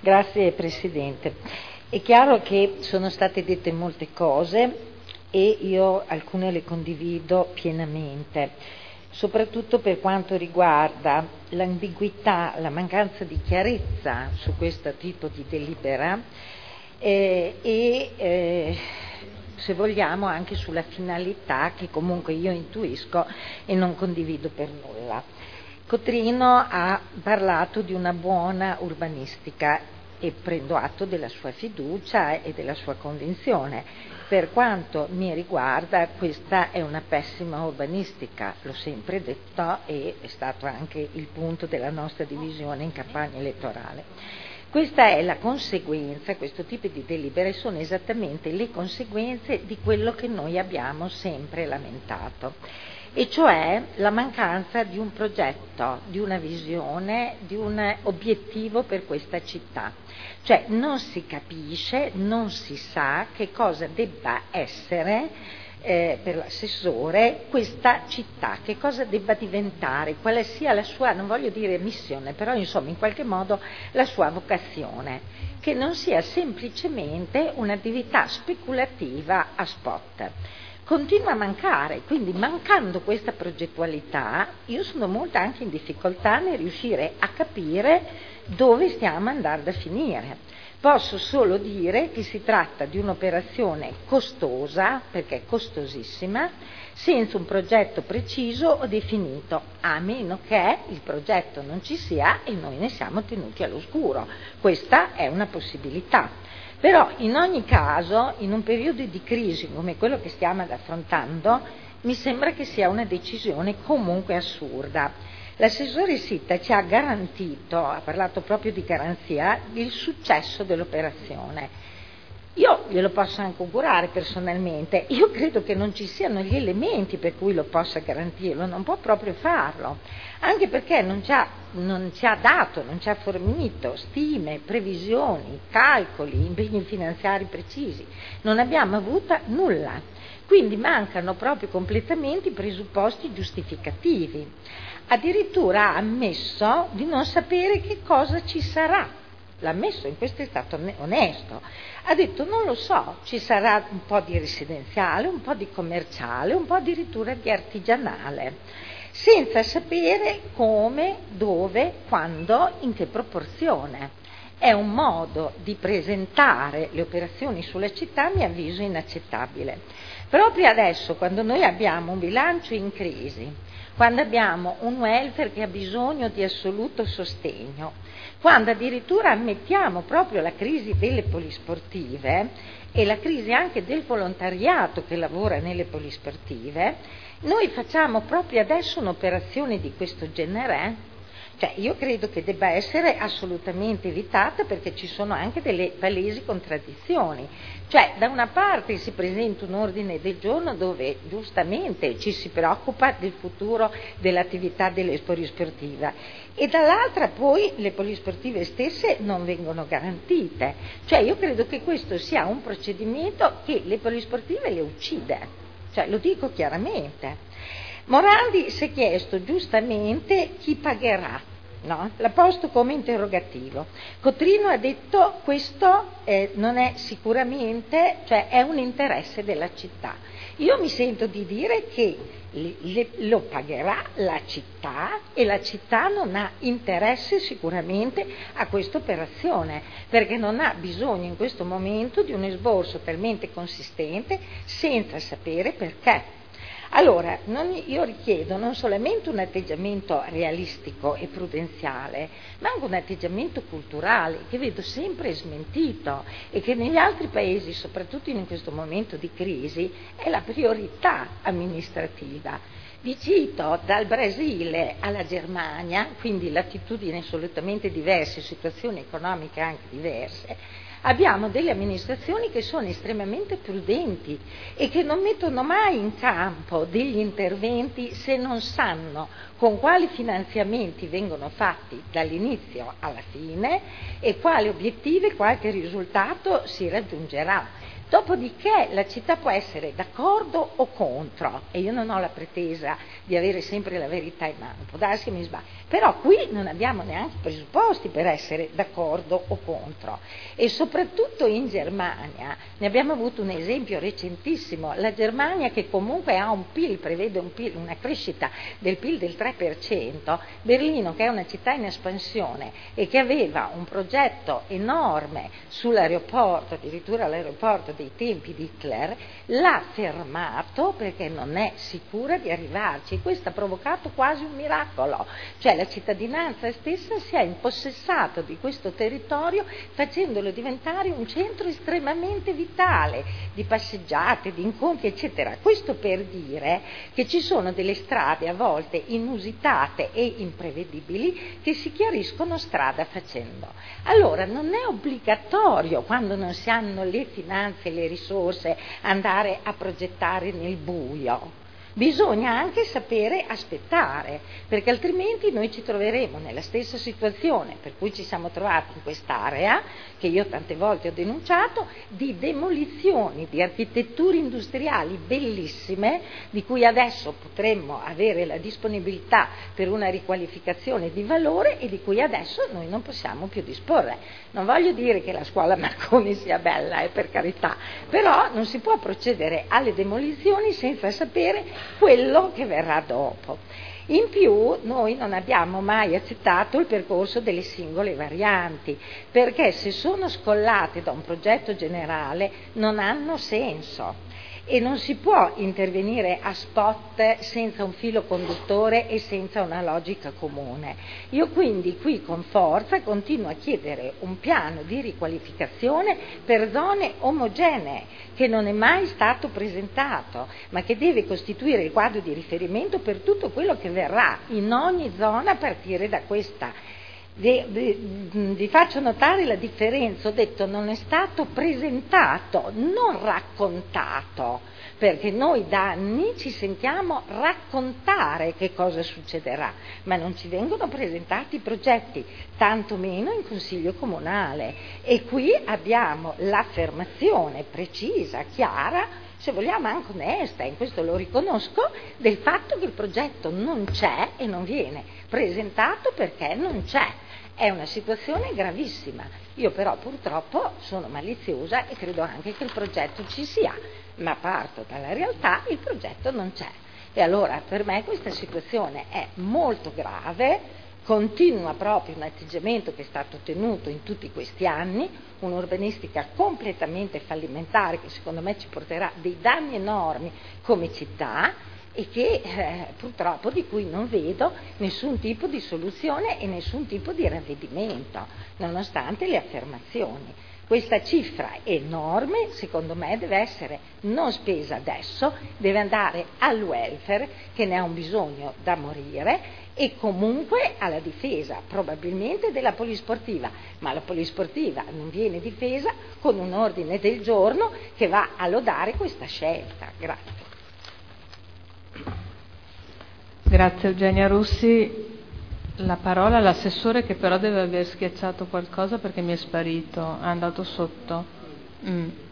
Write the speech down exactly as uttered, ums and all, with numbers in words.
Grazie Presidente. È chiaro che sono state dette molte cose e io alcune le condivido pienamente, soprattutto per quanto riguarda l'ambiguità, la mancanza di chiarezza su questo tipo di delibera eh, e eh, se vogliamo anche sulla finalità che comunque io intuisco e non condivido per nulla. Cotrino ha parlato di una buona urbanistica e prendo atto della sua fiducia e della sua convinzione. Per quanto mi riguarda questa è una pessima urbanistica, l'ho sempre detto e è stato anche il punto della nostra divisione in campagna elettorale. Questa è la conseguenza, questo tipo di delibere sono esattamente le conseguenze di quello che noi abbiamo sempre lamentato, e cioè la mancanza di un progetto, di una visione, di un obiettivo per questa città. Cioè non si capisce, non si sa che cosa debba essere eh, per l'assessore questa città, che cosa debba diventare, quale sia la sua, non voglio dire missione, però insomma in qualche modo la sua vocazione, che non sia semplicemente un'attività speculativa a spot. Continua a mancare, quindi mancando questa progettualità io sono molto anche in difficoltà nel riuscire a capire dove stiamo andando a finire. Posso solo dire che si tratta di un'operazione costosa, perché è costosissima, senza un progetto preciso o definito, a meno che il progetto non ci sia e noi ne siamo tenuti all'oscuro. Questa è una possibilità. Però in ogni caso, in un periodo di crisi come quello che stiamo affrontando, mi sembra che sia una decisione comunque assurda. L'assessore Sitta ci ha garantito, ha parlato proprio di garanzia, il successo dell'operazione. Io glielo posso anche augurare personalmente, io credo che non ci siano gli elementi per cui lo possa garantirlo, non può proprio farlo, anche perché non ci ha, non ci ha dato, non ci ha fornito stime, previsioni, calcoli, impegni finanziari precisi, non abbiamo avuto nulla, quindi mancano proprio completamente i presupposti giustificativi. Addirittura ha ammesso di non sapere che cosa ci sarà. L'ha ammesso, in questo è stato onesto, ha detto non lo so, ci sarà un po' di residenziale, un po' di commerciale, un po' addirittura di artigianale, senza sapere come, dove, quando, in che proporzione. È un modo di presentare le operazioni sulla città, a mio avviso, inaccettabile. Proprio adesso, quando noi abbiamo un bilancio in crisi, quando abbiamo un welfare che ha bisogno di assoluto sostegno, quando addirittura ammettiamo proprio la crisi delle polisportive e la crisi anche del volontariato che lavora nelle polisportive, noi facciamo proprio adesso un'operazione di questo genere? Cioè io credo che debba essere assolutamente evitata, perché ci sono anche delle palesi contraddizioni. Cioè da una parte si presenta un ordine del giorno dove giustamente ci si preoccupa del futuro dell'attività delle polisportive e dall'altra poi le polisportive stesse non vengono garantite. Cioè io credo che questo sia un procedimento che le polisportive le uccide, cioè lo dico chiaramente. Morandi si è chiesto giustamente chi pagherà, no? L'ha posto come interrogativo. Cotrino ha detto questo eh, non è sicuramente, cioè è un interesse della città. Io mi sento di dire che le, le, lo pagherà la città e la città non ha interesse sicuramente a questa operazione, perché non ha bisogno in questo momento di un esborso talmente consistente senza sapere perché. Allora, non, io richiedo non solamente un atteggiamento realistico e prudenziale, ma anche un atteggiamento culturale che vedo sempre smentito e che negli altri paesi, soprattutto in questo momento di crisi, è la priorità amministrativa. Vi cito dal Brasile alla Germania, quindi latitudini assolutamente diverse, situazioni economiche anche diverse. Abbiamo delle amministrazioni che sono estremamente prudenti e che non mettono mai in campo degli interventi se non sanno con quali finanziamenti vengono fatti dall'inizio alla fine e quali obiettivi, qualche risultato si raggiungerà. Dopodiché la città può essere d'accordo o contro, e io non ho la pretesa di avere sempre la verità in mano, può darsi che mi sbaglio, però qui non abbiamo neanche presupposti per essere d'accordo o contro. E soprattutto in Germania ne abbiamo avuto un esempio recentissimo, la Germania che comunque ha un P I L, prevede un P I L, una crescita del P I L del tre per cento, Berlino che è una città in espansione e che aveva un progetto enorme sull'aeroporto, addirittura l'aeroporto dei tempi di Hitler, l'ha fermato perché non è sicura di arrivarci, e questo ha provocato quasi un miracolo, cioè la cittadinanza stessa si è impossessato di questo territorio facendolo diventare un centro estremamente vitale di passeggiate, di incontri eccetera. Questo per dire che ci sono delle strade a volte inusitate e imprevedibili che si chiariscono strada facendo. Allora non è obbligatorio, quando non si hanno le finanze e le risorse, andare a progettare nel buio. Bisogna anche sapere aspettare, perché altrimenti noi ci troveremo nella stessa situazione per cui ci siamo trovati in quest'area, che io tante volte ho denunciato, di demolizioni di architetture industriali bellissime, di cui adesso potremmo avere la disponibilità per una riqualificazione di valore e di cui adesso noi non possiamo più disporre. Non voglio dire che la scuola Marconi sia bella, eh, per carità, però non si può procedere alle demolizioni senza sapere quello che verrà dopo. In più noi non abbiamo mai accettato il percorso delle singole varianti, perché se sono scollate da un progetto generale non hanno senso. E non si può intervenire a spot senza un filo conduttore e senza una logica comune. Io quindi qui con forza continuo a chiedere un piano di riqualificazione per zone omogenee, che non è mai stato presentato, ma che deve costituire il quadro di riferimento per tutto quello che verrà in ogni zona a partire da questa. Vi faccio notare la differenza, ho detto non è stato presentato, non raccontato, perché noi da anni ci sentiamo raccontare che cosa succederà, ma non ci vengono presentati i progetti, tantomeno in Consiglio Comunale, e qui abbiamo l'affermazione precisa, chiara, se vogliamo anche onesta, in questo lo riconosco, del fatto che il progetto non c'è e non viene presentato perché non c'è. È una situazione gravissima. Io però purtroppo sono maliziosa e credo anche che il progetto ci sia, ma parto dalla realtà, il progetto non c'è. E allora per me questa situazione è molto grave, continua proprio un atteggiamento che è stato tenuto in tutti questi anni, un'urbanistica completamente fallimentare che secondo me ci porterà dei danni enormi come città, e che eh, purtroppo di cui non vedo nessun tipo di soluzione e nessun tipo di ravvedimento, nonostante le affermazioni. Questa cifra enorme, secondo me, deve essere non spesa adesso, deve andare al welfare, che ne ha un bisogno da morire, e comunque alla difesa probabilmente della polisportiva, ma la polisportiva non viene difesa con un ordine del giorno che va a lodare questa scelta. Grazie. Grazie Eugenia Russi. La parola all'assessore, che però deve aver schiacciato qualcosa perché mi è sparito, è andato sotto. Mm.